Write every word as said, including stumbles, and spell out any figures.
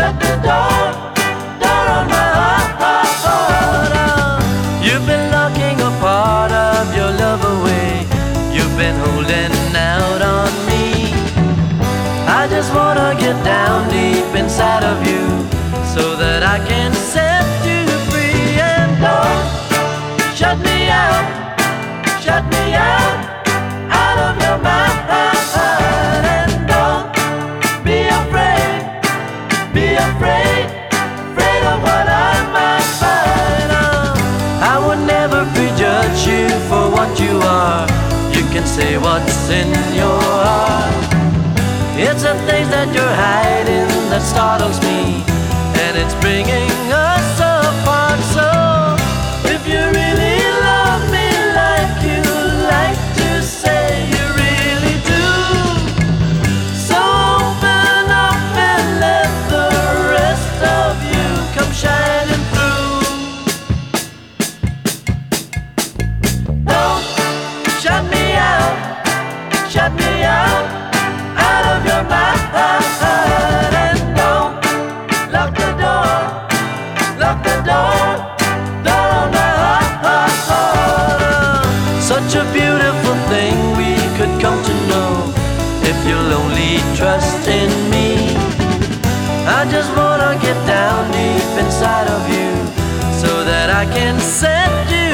shut the door, door on my heart. Oh, you've been locking a part of your love away. You've been holding out on me. I just wanna get down deep inside of you so that I can set you free. And don't shut me out, shut me out, out of your mind. And don't be afraid, be afraid, afraid of what I might find. Oh, I would never prejudge you for what you are. You can say what's in your heart. It's the things that you're hiding that startles me, and it's bringing us apart. So if you really love me like you like to say you really do, so open up and let the rest of you come shining through. Don't shut me out, shut me out, out of your mind. And don't lock the door, lock the door, door on my heart. Such a beautiful thing we could come to know if you'll only trust in me. I just wanna get down deep inside of you so that I can set you